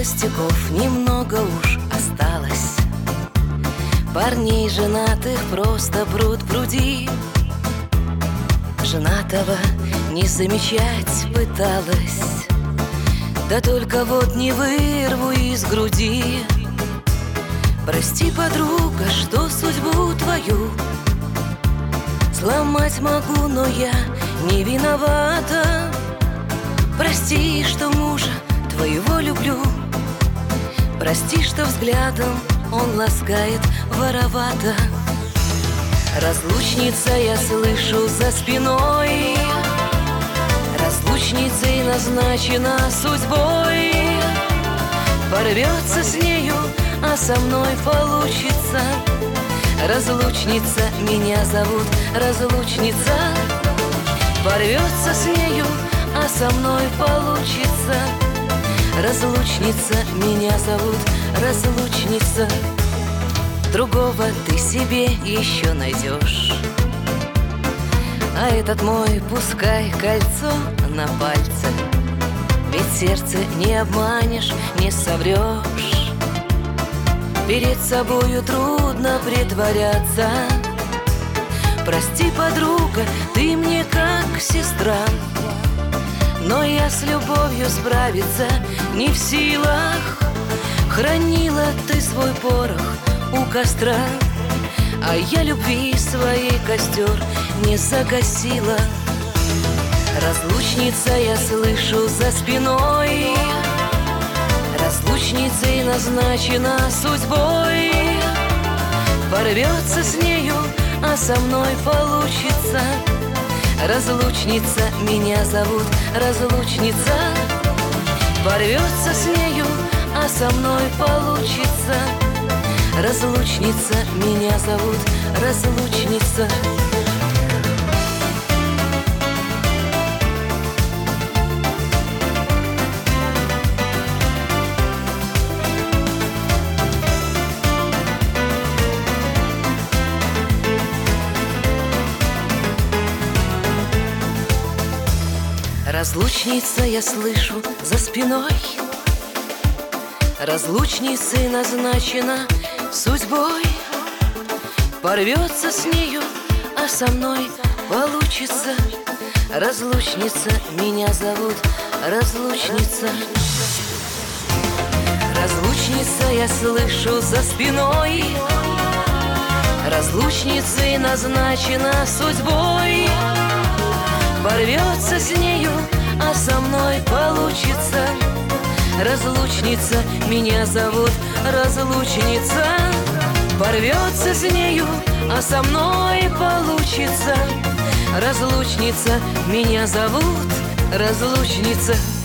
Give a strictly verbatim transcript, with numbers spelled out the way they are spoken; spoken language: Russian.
холостяков немного уж осталось. Парней женатых просто пруд пруди. Женатого не замечать пыталась, да только вот не вырву из груди. Прости, подруга, что судьбу твою сломать могу, но я не виновата. Прости, что мужа твоего люблю. Прости, что взглядом он ласкает воровато. Разлучница, я слышу за спиной, разлучницей назначена судьбой. Порвется с нею, а со мной получится. Разлучница, меня зовут разлучница. Порвется с нею, а со мной получится. Разлучница, меня зовут разлучница. Другого ты себе еще найдешь, а этот мой пускай кольцо на пальце. Ведь сердце не обманешь, не соврешь. Перед собою трудно притворяться. Прости, подруга, ты мне как сестра, но я с любовью справиться не в силах. Хранила ты свой порох у костра, а я любви своей костер не загасила. Разлучница, я слышу за спиной, разлучницей назначена судьбой. Порвется с нею, а со мной получится. Разлучница, меня зовут разлучница. Порвется с нею, а со мной получится. Разлучница, меня зовут разлучница. Разлучница, я слышу за спиной, разлучницей назначена судьбой. Порвется с нею, а со мной получится. Разлучница, меня зовут разлучница. Разлучница, я слышу за спиной, разлучницей назначена судьбой. Порвется с нею, а со мной получится. Разлучница, меня зовут разлучница. Порвется с нею, а со мной получится. Разлучница, меня зовут разлучница.